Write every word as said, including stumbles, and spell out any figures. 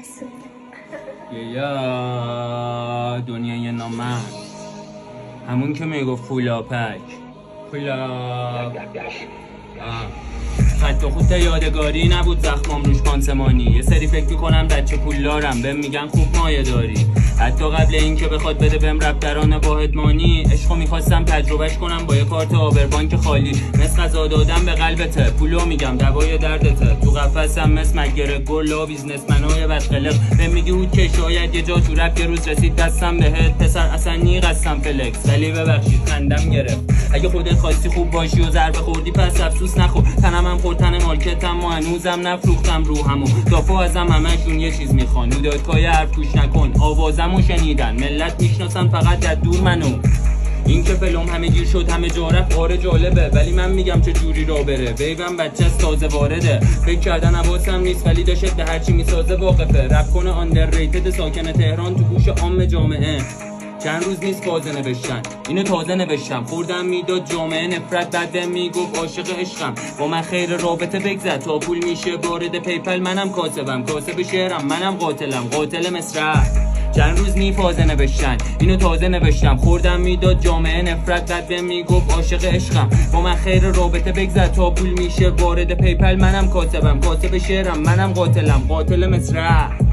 یا دنیای نامرد، همون که میگفت پولاپک پولا خط و خط یادگاری نبود، زخمام روش پانسمانی. یه سری فکر میکنم بچه پولدارم، بهم میگن خوب مایه داری. حتی قبل این که بخواد بده بهم رپتران با ادمانی، عشقو میخواستم تجربهش کنم با یه کارت آبربانک خالی. مثل غذا دادم به قلبته، پولو میگم دوای دردته. تو قفسم مثل مگره گلا بیزنسمنای بدخلق. بهم میگی او که شاید یه جا تو رپ یه روز رسید دستم بهت. پسر اصلا نیقستم فلکس، ولی ببخشید خندم گرفت. اگه خودت خواستی خوب باشی و ضربه خوردی پس افسوس نخور. تنم هم خورد تن مارکتم و هنوزم نفروختم روحمو. دافو ازم همشون یه چیز میخوان، دادکای حرف گوش نکن. آوازمو شنیدن ملت میشناسن فقط از دور منو. این که فلوم همه گیر شد همه جا رفت، آره جالبه، ولی من میگم چه جوری را بره. ویوم بچه از تازه وارده، فکر کردن حواسم نیست ولی داشت به هرچی میسازه واقفه. رپ کنه آندرریتد ساکن تهران تو گوش عام جامعه. چند روز نیست تازه نوشتن، اینو تازه نوشتم. خوردم میداد جامعه نفرت، بعد میگفت عاشق عشقم. با من خیر رابطه بگذر تا پول میشه وارد پیپل. منم کاسبم، کاسب شعرم، منم قاتلم، قاتل مصرع. چند روز نی فازه نوشتن، اینو تازه نوشتم. خوردم میداد جامعه نفرت، بعد میگفت عاشق عشقم. با من خیر رابطه بگذر تا پول میشه وارد پیپل. منم کاسبم، کاسب شعرم، منم قاتلم، قاتل مصرع.